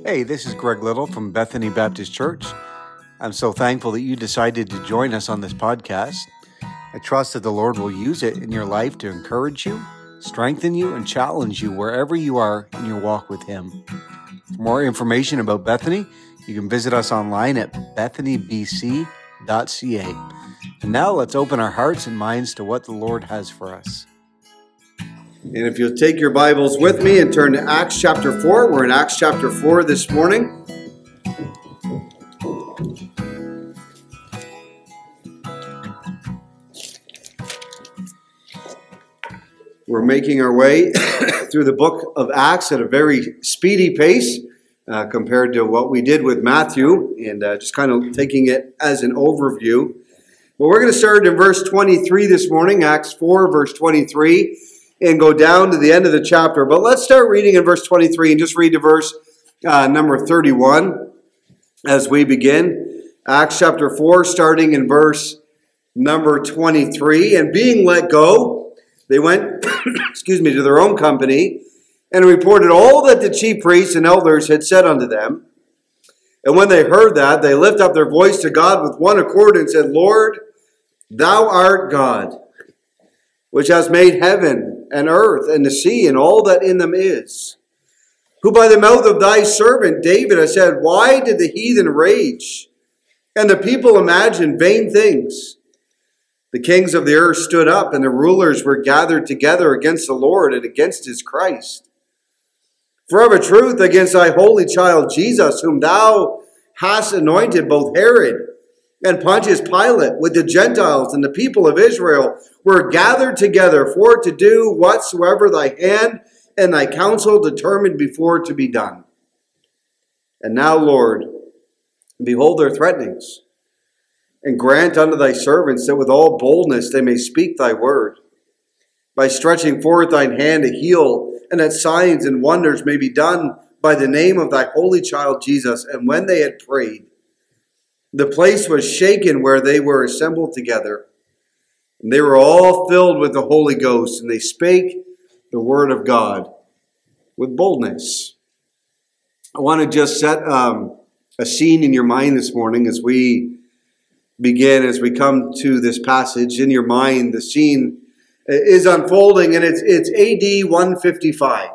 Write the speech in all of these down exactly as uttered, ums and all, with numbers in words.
Hey, this is Greg Little from Bethany Baptist Church. I'm so thankful that you decided to join us on this podcast. I trust that the Lord will use it in your life to encourage you, strengthen you, and challenge you wherever you are in your walk with Him. For more information about Bethany, you can visit us online at bethany b c dot c a. And now let's open our hearts and minds to what the Lord has for us. And if you'll take your Bibles with me and turn to Acts chapter four, we're in Acts chapter four this morning. We're making our way through the book of Acts at a very speedy pace uh, compared to what we did with Matthew, and uh, just kind of taking it as an overview. But we're going to start in verse twenty-three this morning, Acts four, verse twenty-three. And go down to the end of the chapter. But let's start reading in verse twenty-three and just read to verse uh, number thirty-one as we begin. Acts chapter four, starting in verse number twenty-three. And being let go, they went, excuse me, to their own company and reported all that the chief priests and elders had said unto them. And when they heard that, they lifted up their voice to God with one accord and said, Lord, thou art God, which hast made heaven and earth and the sea and all that in them is, who by the mouth of thy servant David has said, why did the heathen rage and the people imagine vain things? The kings of the earth stood up, and the rulers were gathered together against the Lord and against his Christ. For of a truth against thy holy child Jesus, whom thou hast anointed, both Herod and Pontius Pilate with the Gentiles and the people of Israel were gathered together for to do whatsoever thy hand and thy counsel determined before to be done. And now, Lord, behold their threatenings, and grant unto thy servants that with all boldness they may speak thy word, by stretching forth thine hand to heal, and that signs and wonders may be done by the name of thy holy child Jesus. And when they had prayed, the place was shaken where they were assembled together. And they were all filled with the Holy Ghost, and they spake the word of God with boldness. I want to just set um, a scene in your mind this morning as we begin, as we come to this passage. In your mind, the scene is unfolding, and it's, it's A D one fifty-five.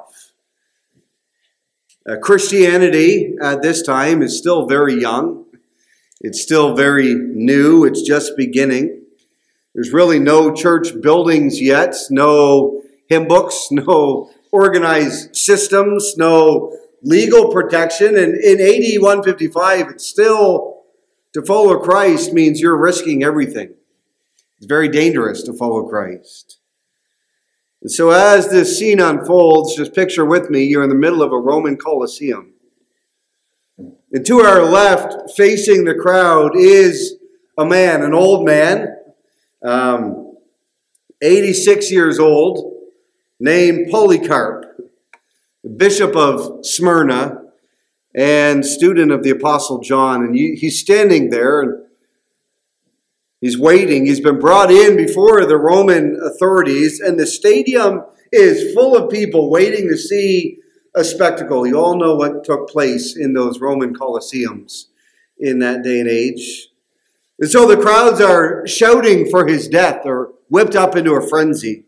Uh, Christianity at this time is still very young. It's still very new. It's just beginning. There's really no church buildings yet, no hymn books, no organized systems, no legal protection. And in A D one fifty-five, it's still, to follow Christ means you're risking everything. It's very dangerous to follow Christ. And so as this scene unfolds, just picture with me, you're in the middle of a Roman Colosseum. And to our left, facing the crowd, is a man, an old man, um, eighty-six years old, named Polycarp, bishop of Smyrna and student of the Apostle John. And he's standing there and he's waiting. He's been brought in before the Roman authorities, and the stadium is full of people waiting to see a spectacle. You all know what took place in those Roman Colosseums in that day and age. And so the crowds are shouting for his death, or whipped up into a frenzy.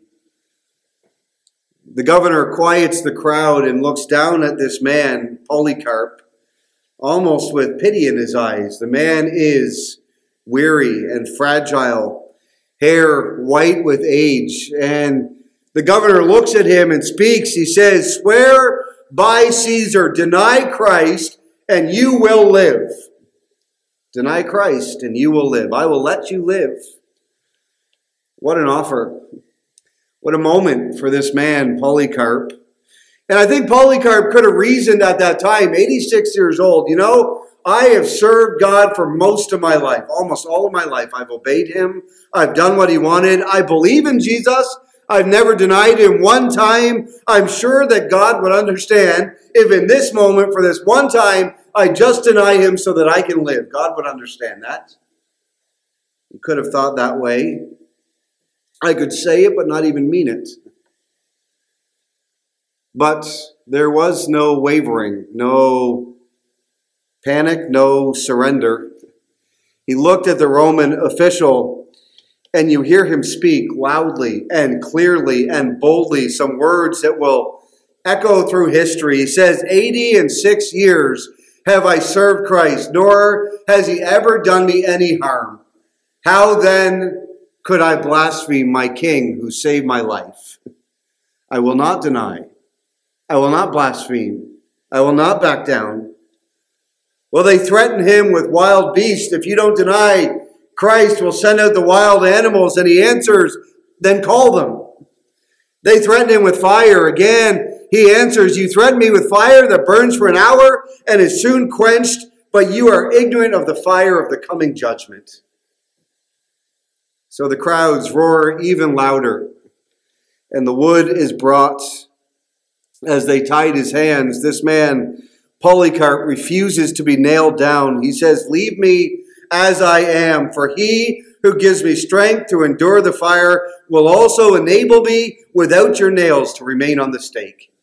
The governor quiets the crowd and looks down at this man, Polycarp, almost with pity in his eyes. The man is weary and fragile, hair white with age. And the governor looks at him and speaks. He says, swear by Caesar, deny Christ, and you will live. Deny Christ, and you will live. I will let you live. What an offer. What a moment for this man, Polycarp. And I think Polycarp could have reasoned at that time, eighty-six years old, you know, I have served God for most of my life, almost all of my life. I've obeyed him. I've done what he wanted. I believe in Jesus. I've never denied him one time. I'm sure that God would understand if in this moment, for this one time, I just deny him so that I can live. God would understand that. He could have thought that way. I could say it, but not even mean it. But there was no wavering, no Panic, no surrender. He looked at the Roman official, and you hear him speak loudly and clearly and boldly some words that will echo through history. He says, eighty and six years have I served Christ, nor has he ever done me any harm. How then could I blaspheme my King who saved my life? I will not deny. I will not blaspheme. I will not back down. Well, they threaten him with wild beasts. If you don't deny Christ, we'll send out the wild animals. And he answers, then call them. They threaten him with fire. Again, he answers, you threaten me with fire that burns for an hour and is soon quenched, but you are ignorant of the fire of the coming judgment. So the crowds roar even louder, and the wood is brought. As they tied his hands, this man, Polycarp, refuses to be nailed down. He says, leave me as I am, for he who gives me strength to endure the fire will also enable me without your nails to remain on the stake.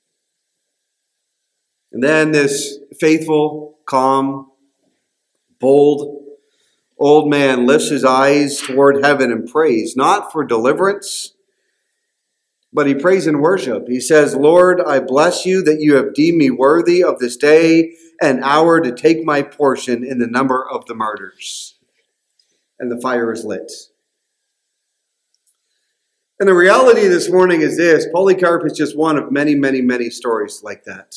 And then this faithful, calm, bold old man lifts his eyes toward heaven and prays, not for deliverance, but he prays in worship. He says, Lord, I bless you that you have deemed me worthy of this day and hour to take my portion in the number of the martyrs. And the fire is lit. And the reality this morning is this: Polycarp is just one of many, many, many stories like that.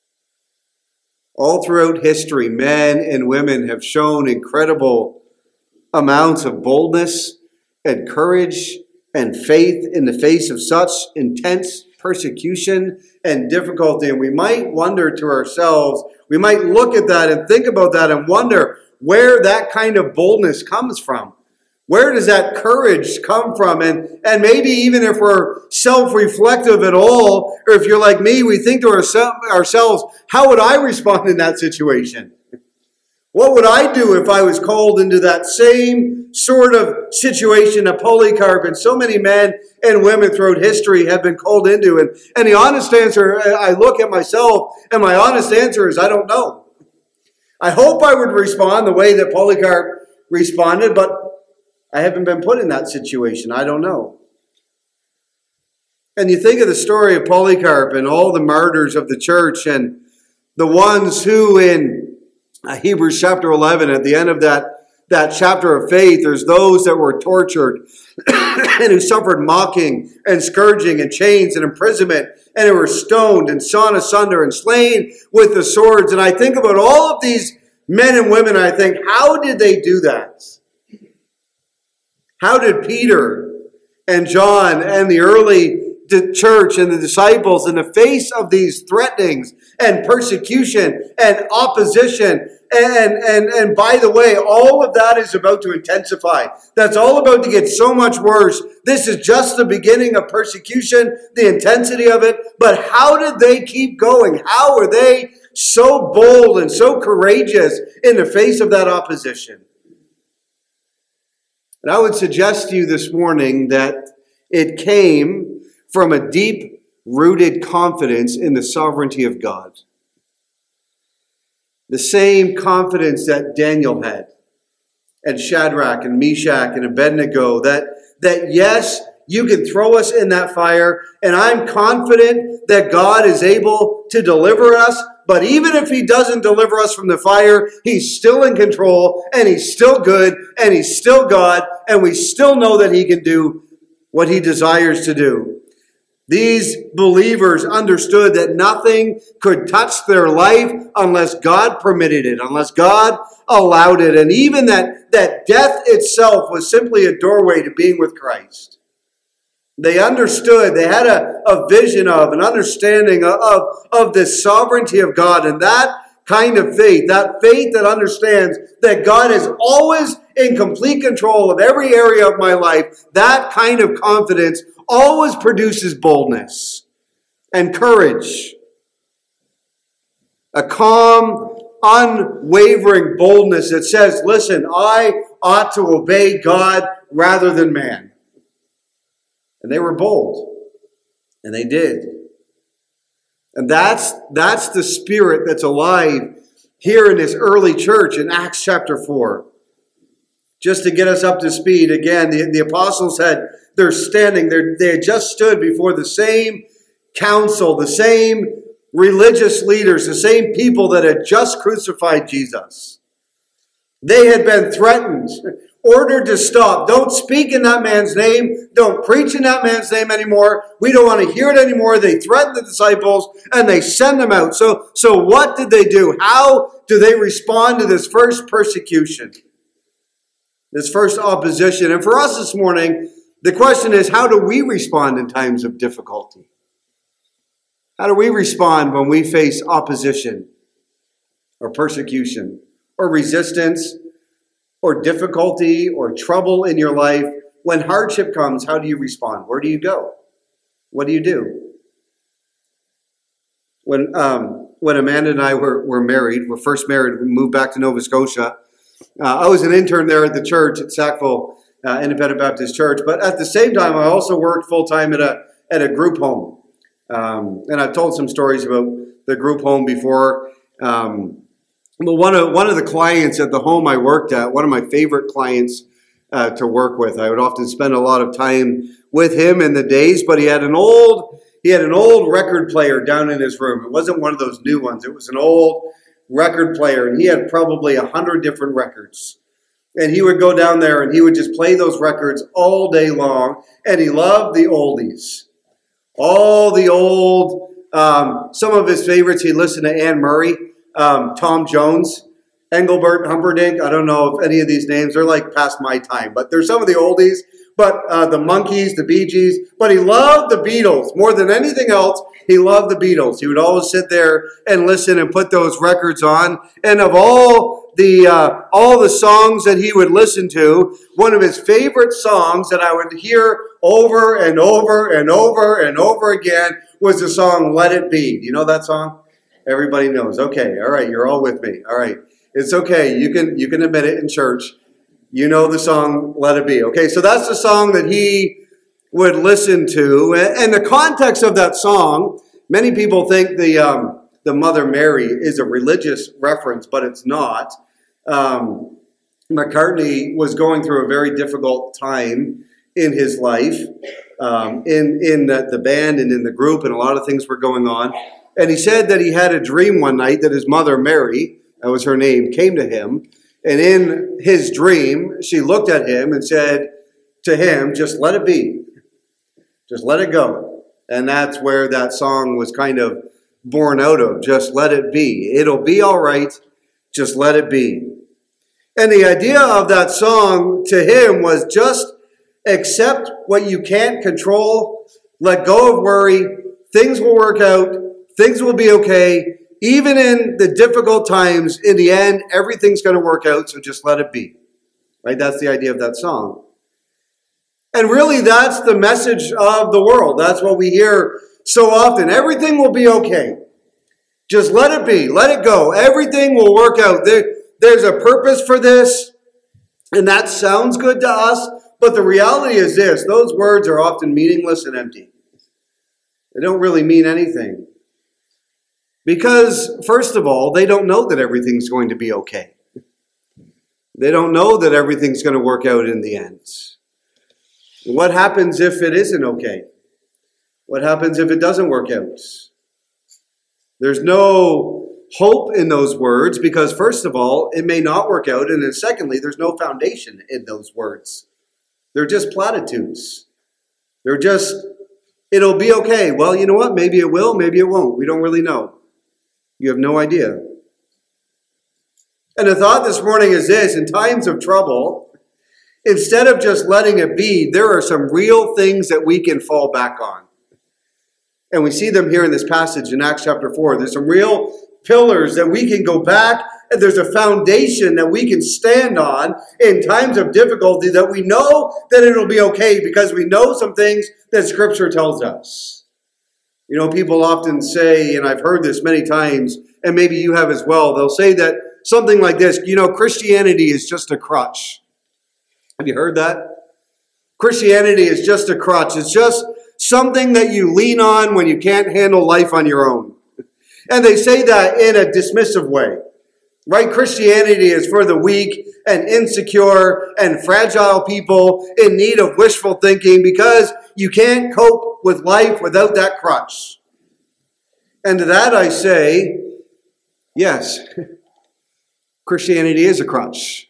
All throughout history, men and women have shown incredible amounts of boldness and courage and faith in the face of such intense persecution and difficulty. And we might wonder to ourselves, we might look at that and think about that and wonder where that kind of boldness comes from. Where does that courage come from? And, and maybe even if we're self-reflective at all, or if you're like me, we think to ourse- ourselves, how would I respond in that situation? What would I do if I was called into that same sort of situation that Polycarp and so many men and women throughout history have been called into? And, and the honest answer, I look at myself, and my honest answer is, I don't know. I hope I would respond the way that Polycarp responded, but I haven't been put in that situation. I don't know. And you think of the story of Polycarp and all the martyrs of the church and the ones who in Hebrews chapter eleven, at the end of that, that chapter of faith, there's those that were tortured and who suffered mocking and scourging and chains and imprisonment, and who were stoned and sawn asunder and slain with the swords. And I think about all of these men and women, and I think, how did they do that? How did Peter and John and the early church and the disciples, in the face of these threatenings and persecution and opposition, and, and, and by the way, all of that is about to intensify. That's all about to get so much worse. This is just the beginning of persecution, the intensity of it. But how did they keep going? How are they so bold and so courageous in the face of that opposition? And I would suggest to you this morning that it came from a deep-rooted confidence in the sovereignty of God. The same confidence that Daniel had, and Shadrach and Meshach and Abednego, that, that yes, you can throw us in that fire, and I'm confident that God is able to deliver us, but even if he doesn't deliver us from the fire, he's still in control, and he's still good, and he's still God, and we still know that he can do what he desires to do. These believers understood that nothing could touch their life unless God permitted it, unless God allowed it. And even that, that death itself was simply a doorway to being with Christ. They understood, they had a, a vision of, an understanding of, of, of the sovereignty of God. And that kind of faith, that faith that understands that God is always in complete control of every area of my life, that kind of confidence always produces boldness and courage. A calm, unwavering boldness that says, listen, I ought to obey God rather than man. And they were bold. And they did. And that's, that's the spirit that's alive here in this early church in Acts chapter four. Just to get us up to speed, again, the, the apostles had, they're standing, they're, they had just stood before the same council, the same religious leaders, the same people that had just crucified Jesus. They had been threatened, ordered to stop. Don't speak in that man's name. Don't preach in that man's name anymore. We don't want to hear it anymore. They threatened the disciples and they send them out. So, so what did they do? How do they respond to this first persecution? This first opposition? And for us this morning, the question is, how do we respond in times of difficulty? How do we respond when we face opposition or persecution or resistance or difficulty or trouble in your life? When hardship comes, how do you respond? Where do you go? What do you do? When um, when Amanda and I were, were married, were first married, we moved back to Nova Scotia. Uh, I was an intern there at the church at Sackville uh, Independent Baptist Church, but at the same time, I also worked full-time at a at a group home. Um, and I've told some stories about the group home before. Um, but one of one of the clients at the home I worked at, one of my favorite clients uh, to work with, I would often spend a lot of time with him in the days. But he had an old he had an old record player down in his room. It wasn't one of those new ones. It was an old record player, and he had probably a hundred different records. And he would go down there and he would just play those records all day long. And he loved the oldies. All the old, um, some of his favorites, he listened to Anne Murray, um, Tom Jones, Engelbert Humperdinck. I don't know if any of these names are like past my time, but they're some of the oldies. But uh, the Monkees, the Bee Gees. But he loved the Beatles more than anything else. He loved the Beatles. He would always sit there and listen and put those records on. And of all the uh, all the songs that he would listen to, one of his favorite songs that I would hear over and over and over and over again was the song "Let It Be." Do you know that song? Everybody knows. Okay, all right, you're all with me. All right, it's okay. You can you can admit it in church. You know the song "Let It Be." Okay, so that's the song that he would listen to, and the context of that song. Many people think the um, the Mother Mary is a religious reference, but it's not. Um, McCartney was going through a very difficult time in his life, um, in in the, the band and in the group, and a lot of things were going on. And he said that he had a dream one night that his mother Mary, that was her name, came to him, and in his dream, she looked at him and said to him, "Just let it be, just let it go." And that's where that song was kind of born out of. Just let it be. It'll be all right. Just let it be. And the idea of that song to him was just accept what you can't control. Let go of worry. Things will work out. Things will be okay. Even in the difficult times, in the end, everything's going to work out. So just let it be. Right? That's the idea of that song. And really, that's the message of the world. That's what we hear so often. Everything will be okay. Just let it be. Let it go. Everything will work out. There, there's a purpose for this, and that sounds good to us. But the reality is this. Those words are often meaningless and empty. They don't really mean anything. Because, first of all, they don't know that everything's going to be okay. They don't know that everything's going to work out in the end. What happens if it isn't okay? What happens if it doesn't work out? There's no hope in those words because, first of all, it may not work out. And then secondly, there's no foundation in those words. They're just platitudes. They're just, it'll be okay. Well, you know what? Maybe it will, maybe it won't. We don't really know. You have no idea. And the thought this morning is this: in times of trouble, instead of just letting it be, there are some real things that we can fall back on. And we see them here in this passage in Acts chapter four. There's some real pillars that we can go back, and there's a foundation that we can stand on in times of difficulty that we know that it'll be okay because we know some things that Scripture tells us. You know, people often say, and I've heard this many times, and maybe you have as well, they'll say that something like this, you know, Christianity is just a crutch. Have you heard that? Christianity is just a crutch. It's just something that you lean on when you can't handle life on your own. And they say that in a dismissive way. Right Christianity is for the weak and insecure and fragile people in need of wishful thinking, because you can't cope with life without that crutch. And to that I say, yes, Christianity is a crutch.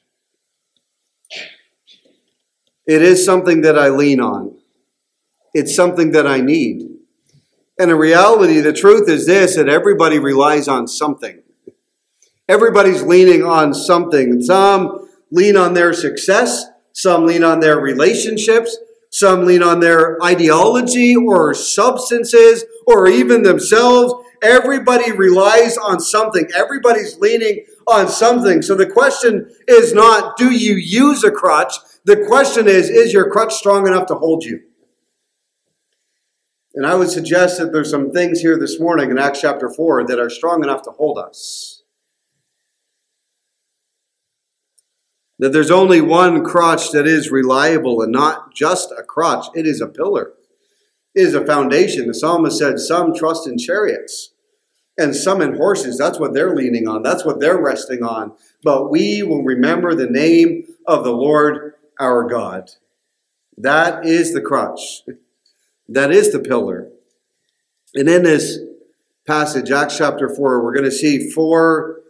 It is something that I lean on. It's something that I need. And in reality, the truth is this, that everybody relies on something. Everybody's leaning on something. Some lean on their success. Some lean on their relationships. Some lean on their ideology or substances or even themselves. Everybody relies on something. Everybody's leaning on something. So the question is not, do you use a crutch? The question is, is your crutch strong enough to hold you? And I would suggest that there's some things here this morning in Acts chapter four that are strong enough to hold us. That there's only one crutch that is reliable, and not just a crutch. It is a pillar. It is a foundation. The psalmist said, some trust in chariots and some in horses. That's what they're leaning on. That's what they're resting on. But we will remember the name of the Lord our God. That is the crutch. That is the pillar. And in this passage, Acts chapter four, we're going to see four,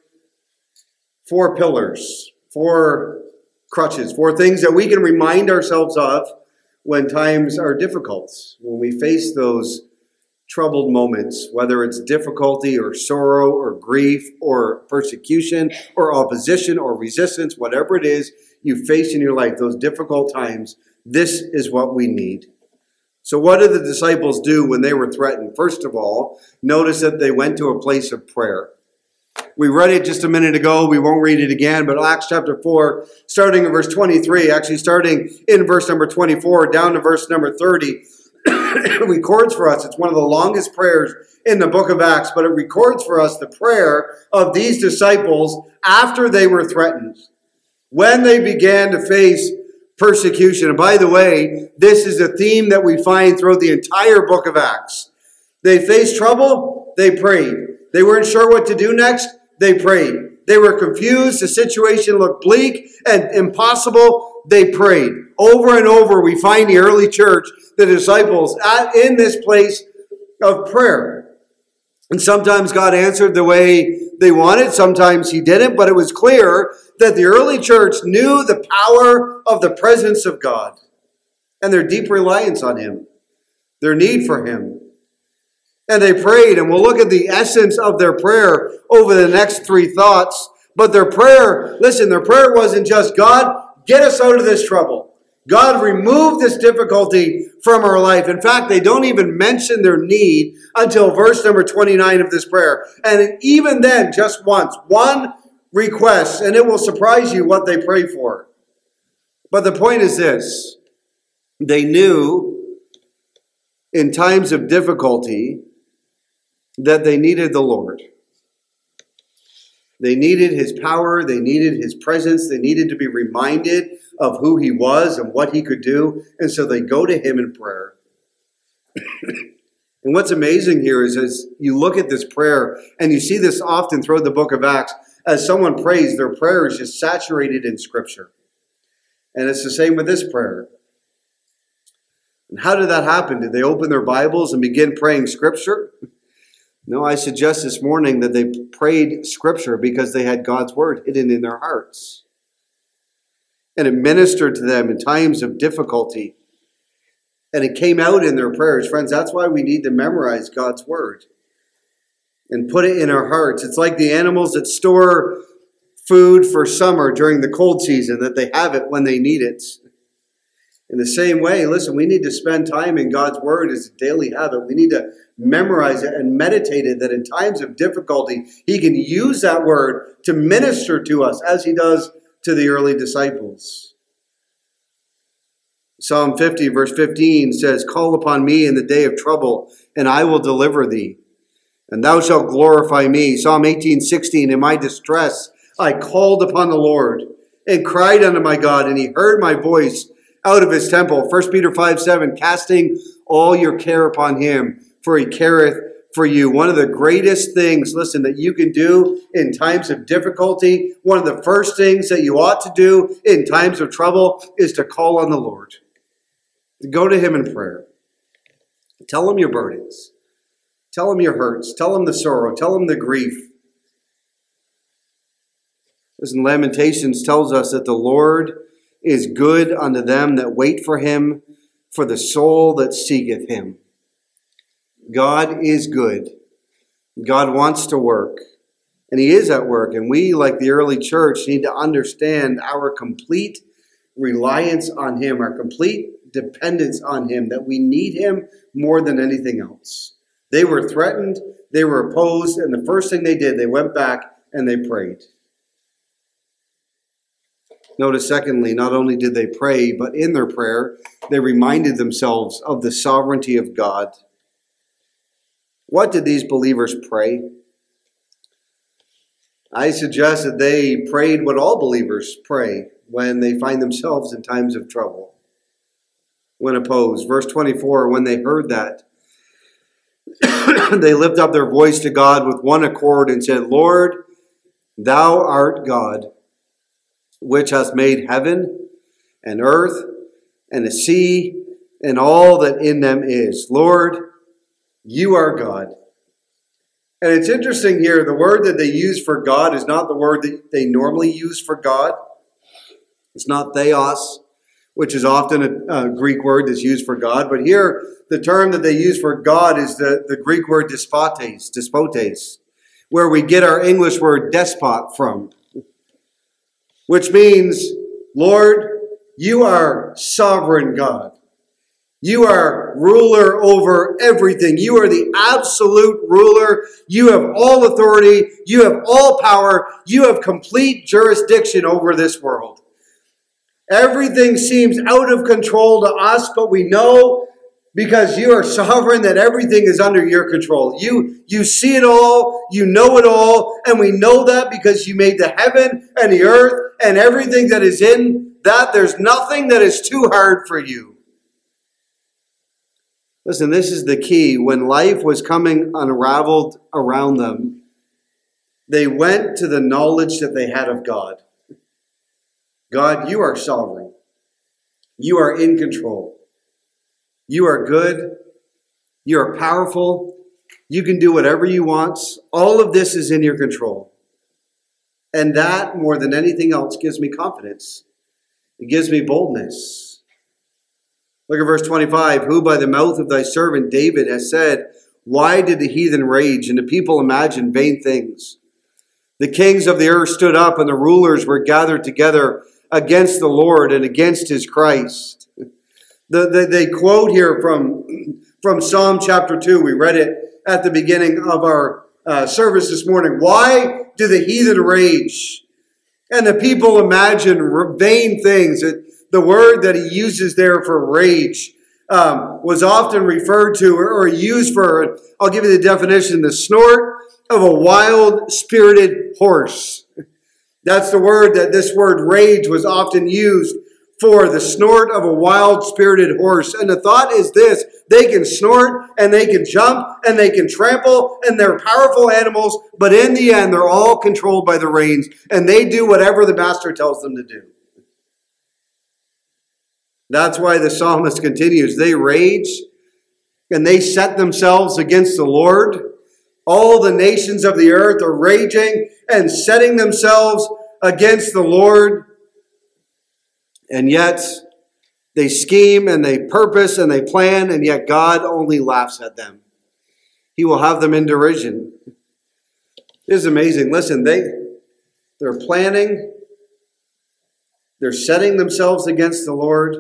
four pillars, four crutches, four things that we can remind ourselves of when times are difficult, when we face those troubled moments, whether it's difficulty or sorrow or grief or persecution or opposition or resistance, whatever it is you face in your life, those difficult times, this is what we need. So what did the disciples do when they were threatened? First of all, notice that they went to a place of prayer. We read it just a minute ago. We won't read it again, but Acts chapter four, starting in verse twenty-three, actually starting in verse number twenty-four, down to verse number thirty, records for us. It's one of the longest prayers in the book of Acts, but it records for us the prayer of these disciples after they were threatened, when they began to face persecution. And by the way, this is a theme that we find throughout the entire book of Acts. They faced trouble, they prayed. They weren't sure what to do next, they prayed. They were confused, the situation looked bleak and impossible, they prayed. Over and over, we find the early church, the disciples, at, in this place of prayer. And sometimes God answered the way they wanted, sometimes he didn't, but it was clear that the early church knew the power of the presence of God and their deep reliance on him, their need for him. And they prayed, and we'll look at the essence of their prayer over the next three thoughts. But their prayer, listen, their prayer wasn't just, God, get us out of this trouble. God, remove this difficulty from our life. In fact, they don't even mention their need until verse number twenty-nine of this prayer. And even then, just once, one request, and it will surprise you what they pray for. But the point is this: they knew in times of difficulty that they needed the Lord. They needed his power. They needed his presence. They needed to be reminded of who he was and what he could do. And so they go to him in prayer. And what's amazing here is as you look at this prayer, and you see this often throughout the book of Acts, as someone prays, their prayer is just saturated in Scripture. And it's the same with this prayer. And how did that happen? Did they open their Bibles and begin praying Scripture? No, I suggest this morning that they prayed Scripture because they had God's Word hidden in their hearts. And it ministered to them in times of difficulty. And it came out in their prayers. Friends, that's why we need to memorize God's Word and put it in our hearts. It's like the animals that store food for summer during the cold season, that they have it when they need it. In the same way, listen, we need to spend time in God's Word as a daily habit. We need to memorize it and meditate it, that in times of difficulty, he can use that Word to minister to us as he does to the early disciples. Psalm fifty, verse fifteen says, "Call upon me in the day of trouble, and I will deliver thee, and thou shalt glorify me." Psalm eighteen, sixteen, "In my distress I called upon the Lord, and cried unto my God, and he heard my voice out of his temple." First Peter five, seven, "Casting all your care upon him, for he careth for you. One of the greatest things, listen, that you can do in times of difficulty, one of the first things that you ought to do in times of trouble is to call on the Lord. To go to him in prayer. Tell him your burdens. Tell him your hurts. Tell him the sorrow. Tell him the grief. Listen, Lamentations tells us that the Lord is good unto them that wait for him, for the soul that seeketh him. God is good. God wants to work. And he is at work. And we, like the early church, need to understand our complete reliance on him, our complete dependence on him, that we need him more than anything else. They were threatened, they were opposed, and the first thing they did, they went back and they prayed. Notice, secondly, not only did they pray, but in their prayer, they reminded themselves of the sovereignty of God. What did these believers pray? I suggest that they prayed what all believers pray when they find themselves in times of trouble, when opposed. Verse twenty-four, when they heard that, they lift up their voice to God with one accord and said, Lord, thou art God, which hast made heaven and earth and the sea and all that in them is. Lord, you are God. And it's interesting here, the word that they use for God is not the word that they normally use for God. It's not theos, which is often a, a Greek word that's used for God. But here, the term that they use for God is the, the Greek word despotes, despotes, where we get our English word despot from. Which means, Lord, you are sovereign God. You are ruler over everything. You are the absolute ruler. You have all authority. You have all power. You have complete jurisdiction over this world. Everything seems out of control to us, but we know because you are sovereign that everything is under your control. You, you see it all. You know it all. And we know that because you made the heaven and the earth and everything that is in that. There's nothing that is too hard for you. Listen, this is the key. When life was coming unraveled around them, they went to the knowledge that they had of God. God, you are sovereign. You are in control. You are good. You are powerful. You can do whatever you want. All of this is in your control. And that, more than anything else, gives me confidence. It gives me boldness. Look at verse twenty-five. Who by the mouth of thy servant David has said, why did the heathen rage and the people imagine vain things? The kings of the earth stood up and the rulers were gathered together against the Lord and against his Christ. The, the, they quote here from, from Psalm chapter two. We read it at the beginning of our uh, service this morning. Why do the heathen rage and the people imagine vain things? It, The word that he uses there for rage um, was often referred to or, or used for, I'll give you the definition, the snort of a wild-spirited horse. That's the word that this word rage was often used for, the snort of a wild-spirited horse. And the thought is this: they can snort and they can jump and they can trample and they're powerful animals, but in the end they're all controlled by the reins and they do whatever the master tells them to do. That's why the psalmist continues. They rage and they set themselves against the Lord. All the nations of the earth are raging and setting themselves against the Lord. And yet they scheme and they purpose and they plan, and yet God only laughs at them. He will have them in derision. It is amazing. Listen, they, they're planning. They're setting themselves against the Lord.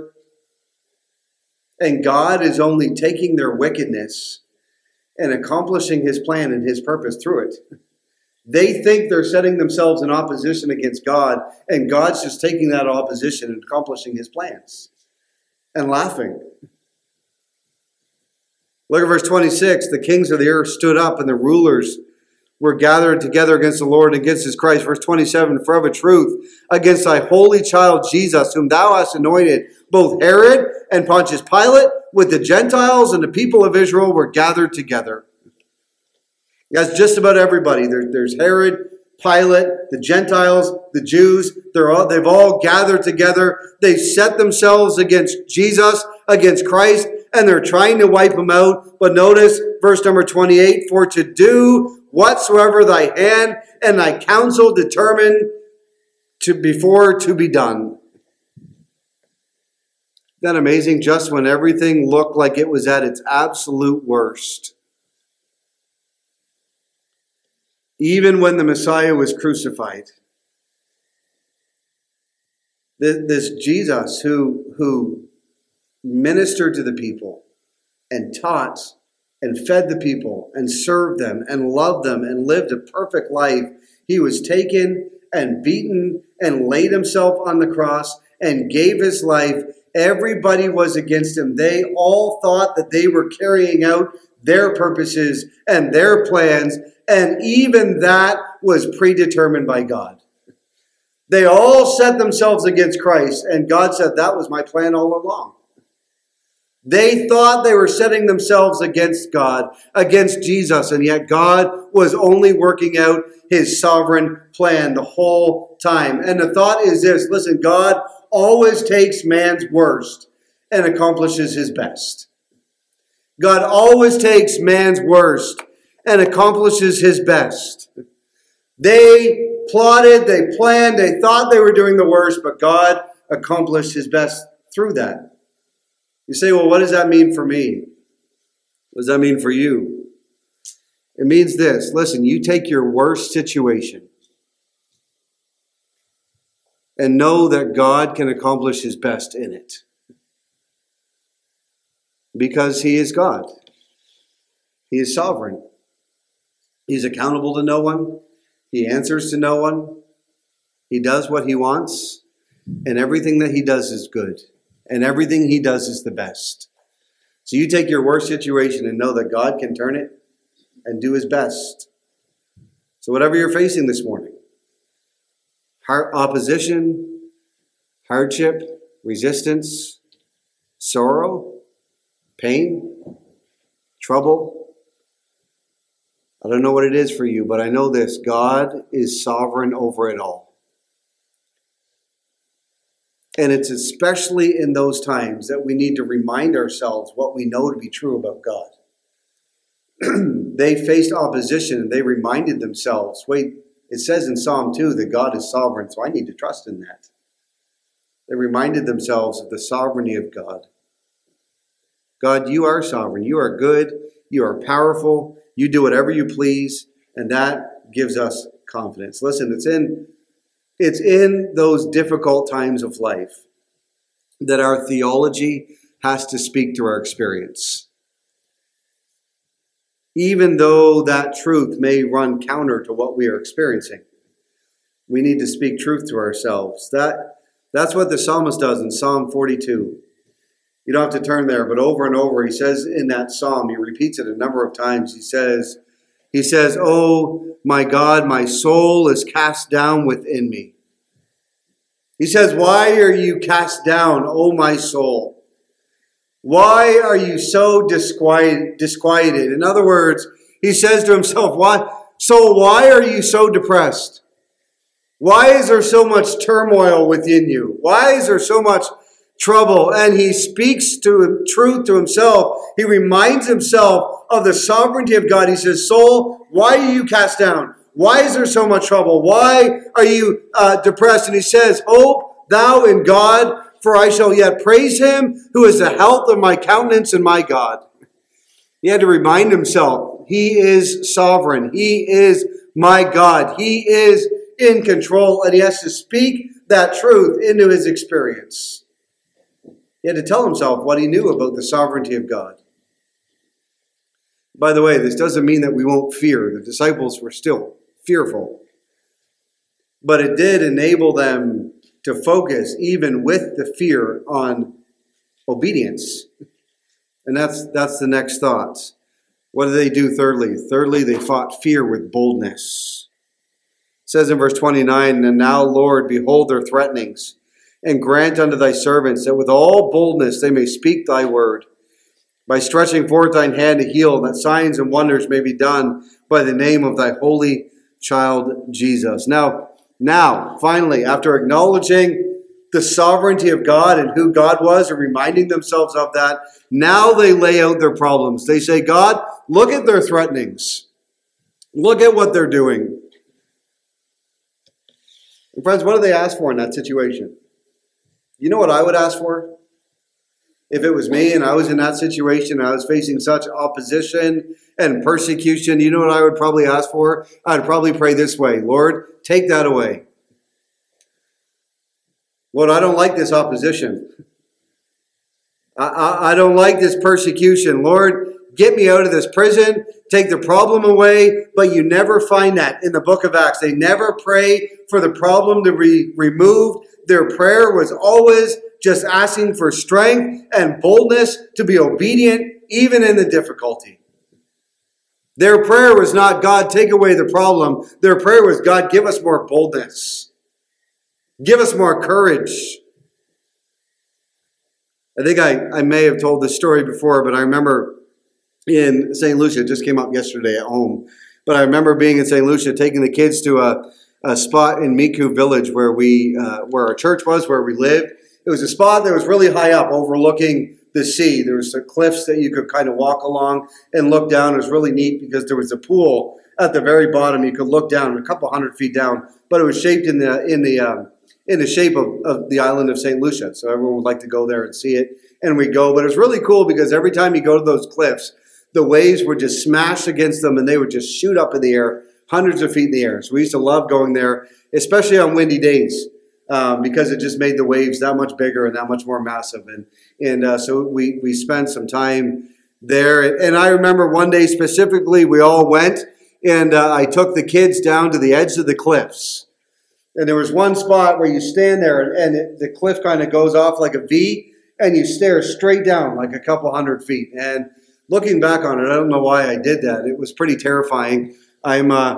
And God is only taking their wickedness and accomplishing his plan and his purpose through it. They think they're setting themselves in opposition against God, and God's just taking that opposition and accomplishing his plans and laughing. Look at verse twenty-six. The kings of the earth stood up, and the rulers were gathered together against the Lord and against his Christ. Verse twenty-seven, for of a truth, against thy holy child Jesus, whom thou hast anointed, both Herod and Pontius Pilate with the Gentiles and the people of Israel were gathered together. That's just about everybody. There, there's Herod, Pilate, the Gentiles, the Jews. They're all, they've all gathered together. They set themselves against Jesus, against Christ, and they're trying to wipe him out. But notice verse number twenty-eight, for to do whatsoever thy hand and thy counsel determine to before to be done. Isn't that amazing? Just when everything looked like it was at its absolute worst. Even when the Messiah was crucified. This Jesus who, who ministered to the people and taught and fed the people and served them and loved them and lived a perfect life, he was taken and beaten and laid himself on the cross and gave his life. Everybody was against him. They all thought that they were carrying out their purposes and their plans, and even that was predetermined by God. They all set themselves against Christ, and God said, that was my plan all along. They thought they were setting themselves against God, against Jesus, and yet God was only working out his sovereign plan the whole time. And the thought is this, listen, God always takes man's worst and accomplishes his best. God always takes man's worst and accomplishes his best. They plotted, they planned, they thought they were doing the worst, but God accomplished his best through that. You say, well, what does that mean for me? What does that mean for you? It means this. Listen, you take your worst situation and know that God can accomplish his best in it. Because he is God. He is sovereign. He's accountable to no one. He answers to no one. He does what he wants. And everything that he does is good. And everything he does is the best. So you take your worst situation and know that God can turn it and do his best. So whatever you're facing this morning, heart opposition, hardship, resistance, sorrow, pain, trouble. I don't know what it is for you, but I know this. God is sovereign over it all. And it's especially in those times that we need to remind ourselves what we know to be true about God. They faced opposition and they reminded themselves, wait, it says in Psalm two that God is sovereign, so I need to trust in that. They reminded themselves of the sovereignty of God. God, you are sovereign. You are good. You are powerful. You do whatever you please. And that gives us confidence. Listen, it's in, it's in those difficult times of life that our theology has to speak to our experience. Even though that truth may run counter to what we are experiencing, we need to speak truth to ourselves. That, that's what the psalmist does in Psalm forty-two. You don't have to turn there, but over and over, he says in that psalm, he repeats it a number of times. He says, he says, oh, my God, my soul is cast down within me. He says, why are you cast down, O my soul? Why are you so disquiet, disquieted? In other words, he says to himself, why, so why are you so depressed? Why is there so much turmoil within you? Why is there so much trouble? And he speaks to truth to himself. He reminds himself of the sovereignty of God. He says, soul, why are you cast down? Why is there so much trouble? Why are you uh, depressed? And he says, hope thou in God, for I shall yet praise him, who is the health of my countenance and my God. He had to remind himself, he is sovereign. He is my God. He is in control, and he has to speak that truth into his experience. He had to tell himself what he knew about the sovereignty of God. By the way, this doesn't mean that we won't fear. The disciples were still fearful. But it did enable them to focus, even with the fear, on obedience. And that's, that's the next thought. What did they do thirdly? Thirdly, they fought fear with boldness. It says in verse twenty-nine, and now, Lord, behold their threatenings, and grant unto thy servants that with all boldness they may speak thy word. by stretching forth thine hand to heal, that signs and wonders may be done by the name of thy holy child Jesus. Now, now, finally, after acknowledging the sovereignty of God and who God was and reminding themselves of that, now they lay out their problems. They say, God, look at their threatenings. Look at what they're doing. And friends, what do they ask for in that situation? You know what I would ask for? If it was me and I was in that situation and I was facing such opposition and persecution, you know what I would probably ask for? I'd probably pray this way: Lord, take that away. Lord, I don't like this opposition. I, I, I don't like this persecution. Lord, get me out of this prison. Take the problem away. But you never find that in the book of Acts. They never pray for the problem to be removed. Their prayer was always just asking for strength and boldness to be obedient, even in the difficulty. Their prayer was not, God, take away the problem. Their prayer was, God, give us more boldness. Give us more courage. I think I, I may have told this story before, but I remember in Saint Lucia, it just came up yesterday at home, but I remember being in Saint Lucia, taking the kids to a, a spot in Miku village where we, uh, where our church was, where we lived. It was a spot that was really high up, overlooking the sea. There was the cliffs that you could kind of walk along and look down. It was really neat because there was a pool at the very bottom. You could look down a couple hundred feet down, but it was shaped in the in the um, in the shape of, of the island of Saint Lucia. So everyone would like to go there and see it, and we go. But it was really cool because every time you go to those cliffs, the waves would just smash against them, and they would just shoot up in the air, hundreds of feet in the air. So we used to love going there, especially on windy days. Um, because it just made the waves that much bigger and that much more massive. And and uh, so we, we spent some time there. And I remember one day specifically, we all went, and uh, I took the kids down to the edge of the cliffs. And there was one spot where you stand there, and, and it, the cliff kind of goes off like a V, and you stare straight down like a couple hundred feet. And looking back on it, I don't know why I did that. It was pretty terrifying. I'm uh,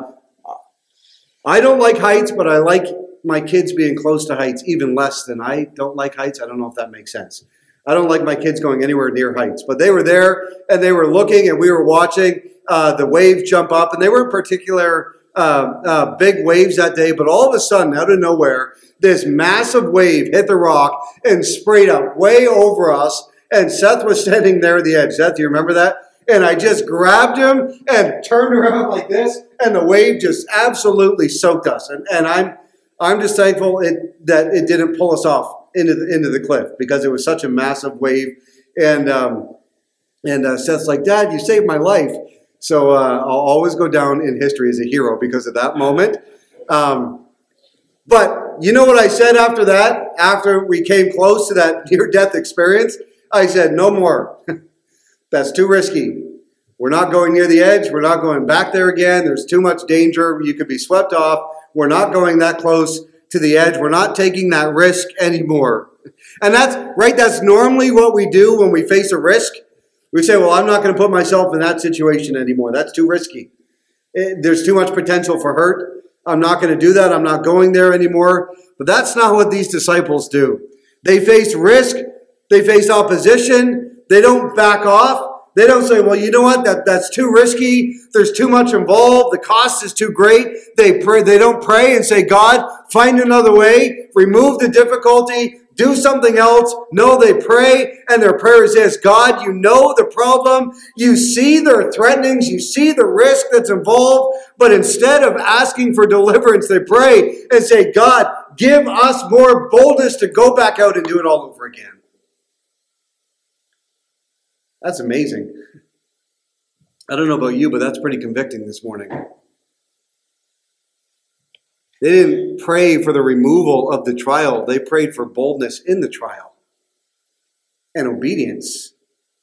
I don't like heights, but I like my kids being close to heights even less than I don't like heights. I don't know if that makes sense. I don't like my kids going anywhere near heights. But they were there, and they were looking, and we were watching uh, the wave jump up. And they weren't particular uh, uh, big waves that day, but all of a sudden, out of nowhere, this massive wave hit the rock and sprayed up way over us. And Seth was standing there at the edge. Seth, do you remember that? And I just grabbed him and turned around like this, and the wave just absolutely soaked us. And, and I'm I'm just thankful it, that it didn't pull us off into the, into the cliff, because it was such a massive wave. And um, and uh, Seth's like, Dad, you saved my life. So uh, I'll always go down in history as a hero because of that moment. Um, but you know what I said after that? After we came close to that near-death experience, I said, no more. That's too risky. We're not going near the edge. We're not going back there again. There's too much danger. You could be swept off. We're not going that close to the edge. We're not taking that risk anymore. And that's, right, that's normally what we do when we face a risk. We say, well, I'm not going to put myself in that situation anymore. That's too risky. It, there's too much potential for hurt. I'm not going to do that. I'm not going there anymore. But that's not what these disciples do. They face risk. They face opposition. They don't back off. They don't say, well, you know what, that, that's too risky. There's too much involved. The cost is too great. They pray. They don't pray and say, God, find another way. Remove the difficulty. Do something else. No, they pray, and their prayer is this: God, you know the problem. You see their threatenings. You see the risk that's involved. But instead of asking for deliverance, they pray and say, God, give us more boldness to go back out and do it all over again. That's amazing. I don't know about you, but that's pretty convicting this morning. They didn't pray for the removal of the trial. They prayed for boldness in the trial and obedience.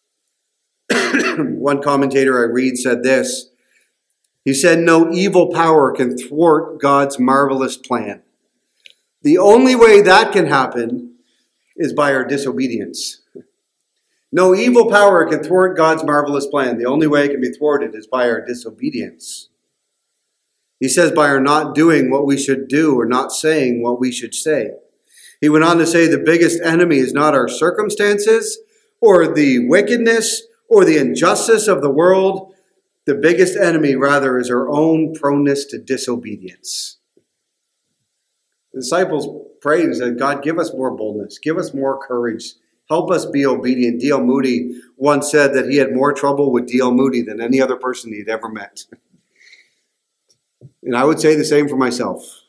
One commentator I read said this. He said, no evil power can thwart God's marvelous plan. The only way that can happen is by our disobedience. No evil power can thwart God's marvelous plan. The only way it can be thwarted is by our disobedience. He says by our not doing what we should do or not saying what we should say. He went on to say the biggest enemy is not our circumstances or the wickedness or the injustice of the world. The biggest enemy, rather, is our own proneness to disobedience. The disciples prayed and said, God, give us more boldness. Give us more courage. Help us be obedient. D L Moody once said that he had more trouble with D L Moody than any other person he'd ever met. And I would say the same for myself.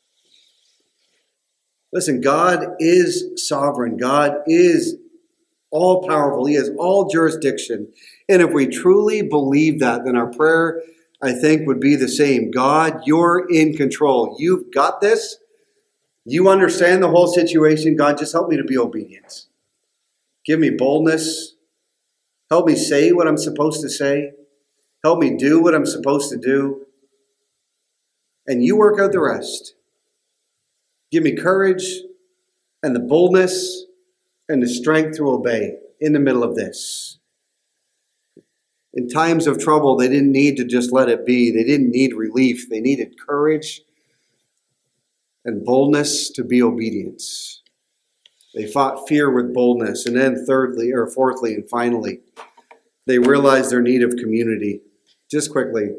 Listen, God is sovereign. God is all-powerful. He has all jurisdiction. And if we truly believe that, then our prayer, I think, would be the same. God, you're in control. You've got this. You understand the whole situation. God, just help me to be obedient. Give me boldness. Help me say what I'm supposed to say. Help me do what I'm supposed to do. And you work out the rest. Give me courage and the boldness and the strength to obey in the middle of this. In times of trouble, they didn't need to just let it be. They didn't need relief. They needed courage and boldness to be obedient. They fought fear with boldness. And then thirdly, or fourthly, and finally, they realized their need of community. Just quickly.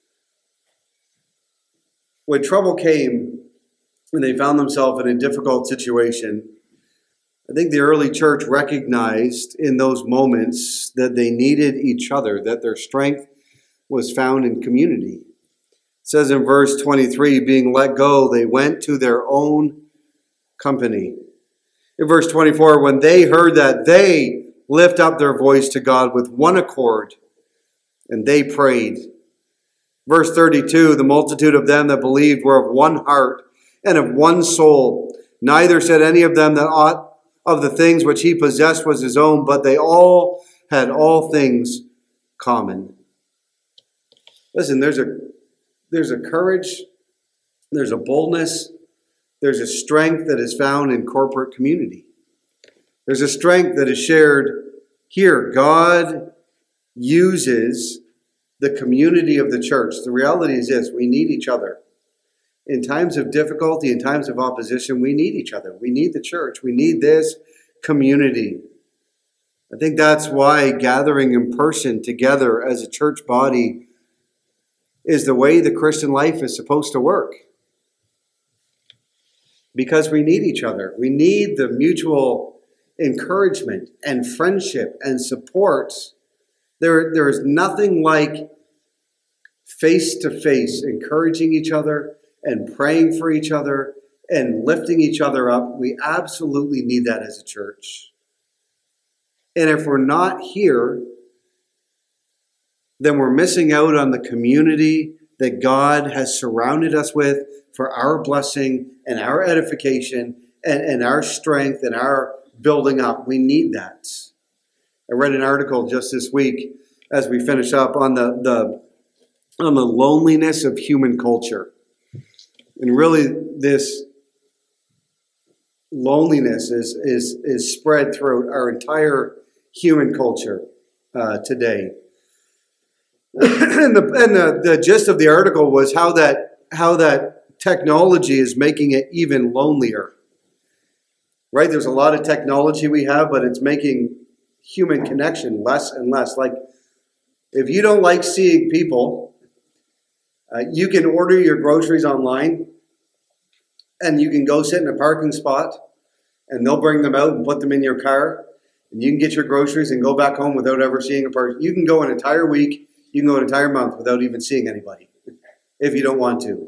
When trouble came and they found themselves in a difficult situation, I think the early church recognized in those moments that they needed each other, that their strength was found in community. It says in verse twenty-three, being let go, they went to their own company. In verse twenty-four, when they heard that, they lift up their voice to God with one accord, and they prayed. Verse thirty-two, the multitude of them that believed were of one heart and of one soul. Neither said any of them that aught of the things which he possessed was his own, but they all had all things common. Listen, there's a there's a courage, there's a boldness, there's a strength that is found in corporate community. There's a strength that is shared here. God uses the community of the church. The reality is this: we need each other. In times of difficulty, in times of opposition, we need each other. We need the church. We need this community. I think that's why gathering in person together as a church body is the way the Christian life is supposed to work. Because we need each other. We need the mutual encouragement and friendship and support. There, there is nothing like face-to-face encouraging each other and praying for each other and lifting each other up. We absolutely need that as a church. And if we're not here, then we're missing out on the community that God has surrounded us with for our blessing and our edification and, and our strength and our building up. We need that. I read an article just this week as we finish up on the, the, on the loneliness of human culture. And really, this loneliness is, is, is spread throughout our entire human culture uh, today. and the, and the, the gist of the article was how that, how that technology is making it even lonelier. Right? There's a lot of technology we have, but it's making human connection less and less. Like, if you don't like seeing people, uh, you can order your groceries online, and you can go sit in a parking spot, and they'll bring them out and put them in your car, and you can get your groceries and go back home without ever seeing a person. You can go an entire week, you can go an entire month without even seeing anybody, if you don't want to.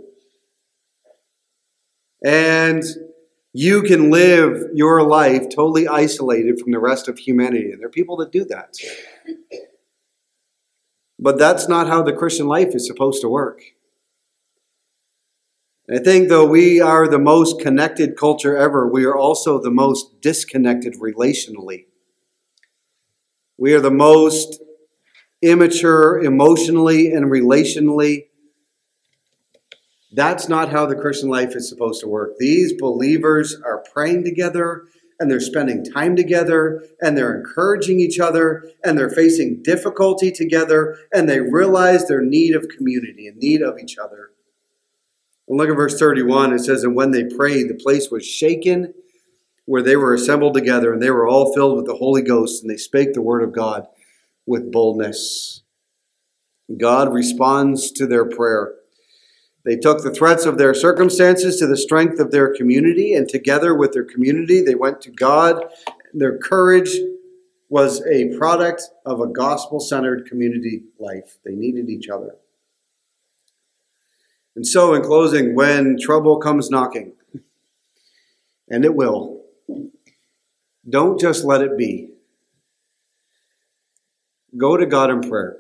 And you can live your life totally isolated from the rest of humanity. And there are people that do that. But that's not how the Christian life is supposed to work. And I think though we are the most connected culture ever, we are also the most disconnected relationally. We are the most immature emotionally and relationally. That's not how the Christian life is supposed to work. These believers are praying together, and they're spending time together, and they're encouraging each other, and they're facing difficulty together, and they realize their need of community and need of each other. And look at verse thirty-one. It says, and when they prayed, the place was shaken where they were assembled together, and they were all filled with the Holy Ghost, and they spake the word of God with boldness. God responds to their prayer. They took the threats of their circumstances to the strength of their community, and together with their community, they went to God. Their courage was a product of a gospel-centered community life. They needed each other. And so, in closing, when trouble comes knocking, and it will, don't just let it be. Go to God in prayer.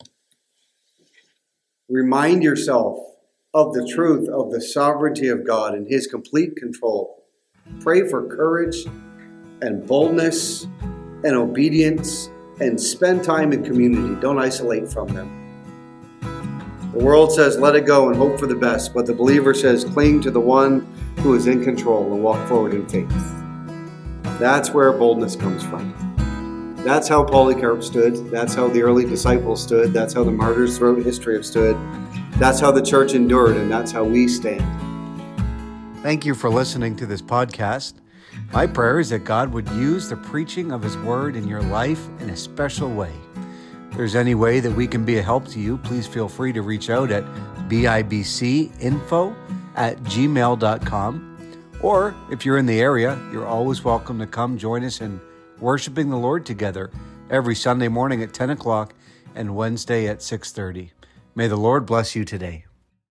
Remind yourself of the truth of the sovereignty of God and His complete control. Pray for courage and boldness and obedience, and spend time in community. Don't isolate from them. The world says, let it go and hope for the best, but the believer says, cling to the one who is in control and walk forward in faith. That's where boldness comes from. That's how Polycarp stood. That's how the early disciples stood. That's how the martyrs throughout history have stood. That's how the church endured, and that's how we stand. Thank you for listening to this podcast. My prayer is that God would use the preaching of His Word in your life in a special way. If there's any way that we can be a help to you, please feel free to reach out at bibcinfo at gmail dot com. Or if you're in the area, you're always welcome to come join us in worshiping the Lord together every Sunday morning at ten o'clock and Wednesday at six thirty. May the Lord bless you today.